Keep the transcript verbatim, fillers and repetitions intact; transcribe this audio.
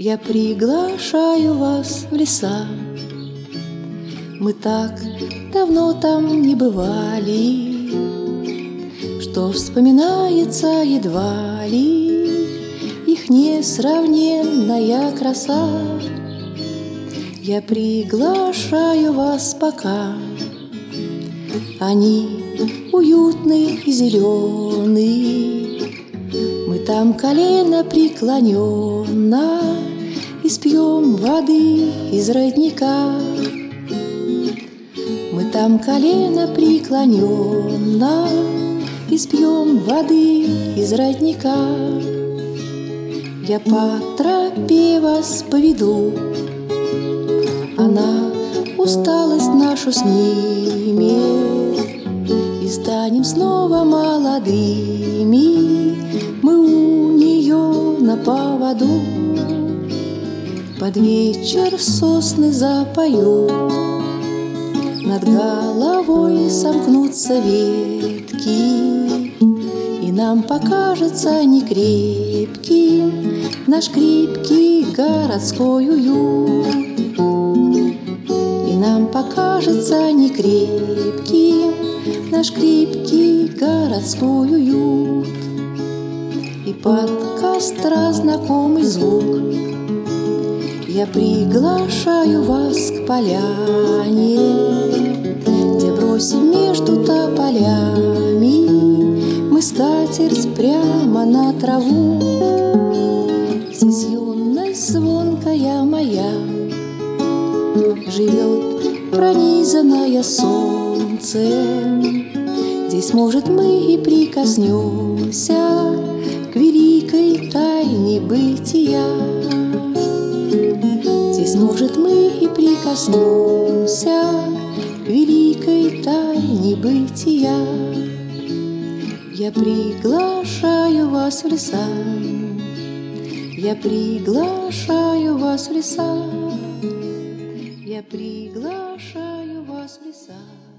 Я приглашаю вас в леса. Мы так давно там не бывали, что вспоминается едва ли их несравненная краса. Я приглашаю вас пока. Они уютные и зеленые. Мы там колено преклоненно испьем воды из родника. Мы там колено преклоненно испьем воды из родника. Я по тропе вас поведу, она усталость нашу снимет, и станем снова молодыми. Мы у нее на поводу. Под вечер сосны запоют, над головой сомкнутся ветки, и нам покажется некрепким наш крепкий городской уют. И нам покажется некрепким наш крепкий городской уют. И под костра знакомый звук. Я приглашаю вас к поляне, где бросим между тополями мы скатерть прямо на траву. Здесь юность звонкая моя живет, пронизанная солнцем. Здесь, может, мы и прикоснемся к великой тайне бытия. Здесь, может, мы и прикоснемся к великой тайне бытия. Я приглашаю вас в леса. Я приглашаю вас в леса. Я приглашаю вас в леса.